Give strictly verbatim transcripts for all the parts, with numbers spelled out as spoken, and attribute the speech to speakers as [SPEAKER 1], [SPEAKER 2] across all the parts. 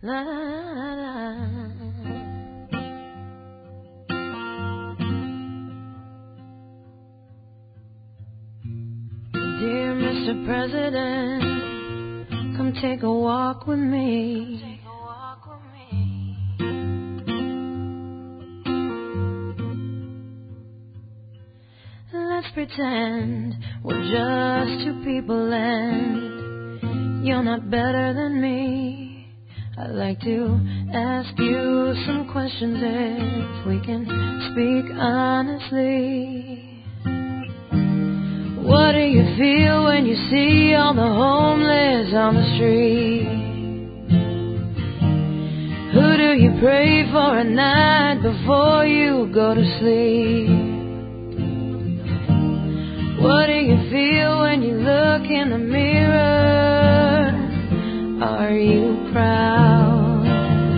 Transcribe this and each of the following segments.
[SPEAKER 1] La, la, la. Dear Mister President, come take a walk with me. Take a walk with me. Let's pretend we're just two people and you're not better than me. I'd like to ask you some questions if we can speak honestly. What do you feel when you see all the homeless on the street? Who do you pray for at night before you go to sleep? What do you feel when you look in the mirror? Are you proud?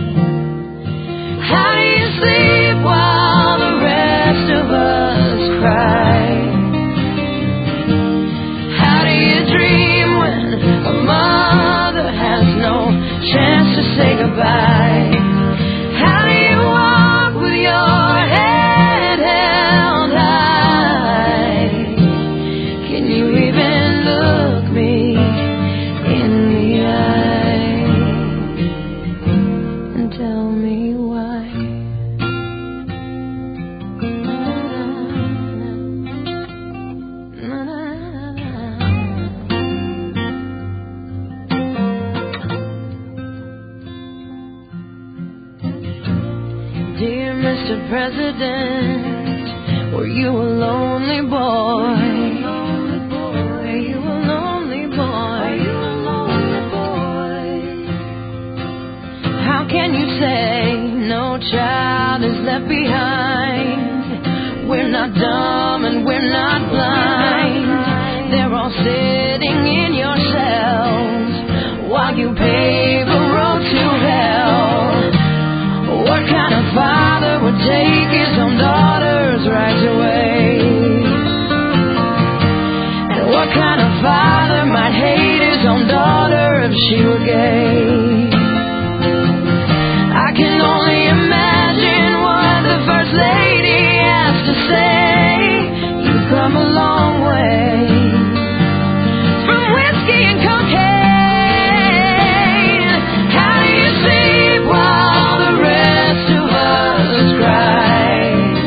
[SPEAKER 1] How do you sleep while the rest of us cry? How do you dream when a mother has no chance to say goodbye? How do you walk with your head held high? Can you even look me in the eye and tell me why? Dear Mister President, were you a lonely boy? Were you a lonely boy? How can you say no child is left behind? We're not dumb and we're not blind. They're all sitting in your cells while you pave a road to hell. What kind of father would take his own daughter's rights away? And what kind of father might hate his own daughter if she were gay? I can only imagine what the First Lady has to say. You've come a long way from whiskey and cocaine. How do you sleep while the rest of us cry?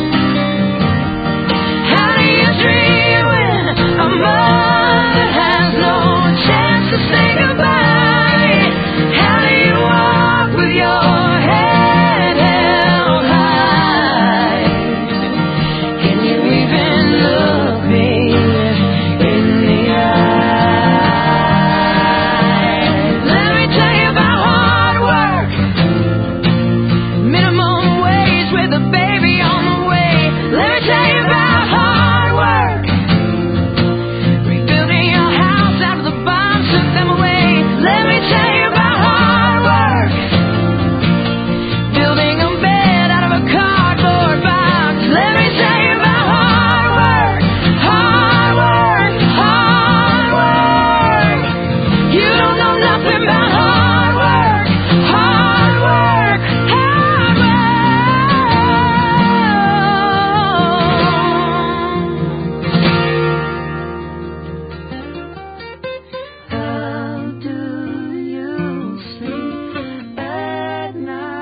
[SPEAKER 1] How do you dream when a mother has no chance to say goodbye? How do you walk with your head held high? Can you even look me in the eye? Let me tell you about hard work, minimum wage with a baby on the way. Let me tell you about hard work, rebuilding your house after the bombs took them away. Let me tell you about hard work, building a bed out of a cardboard box. Let me tell you about hard work, hard work, hard work. You don't know nothing about hard work, hard work, hard work. How do you sleep at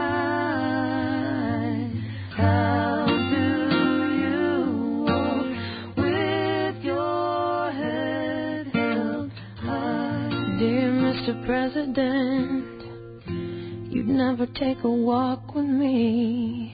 [SPEAKER 1] night? How do you walk with your head held high? Dear Mister President, you'd never take a walk with me.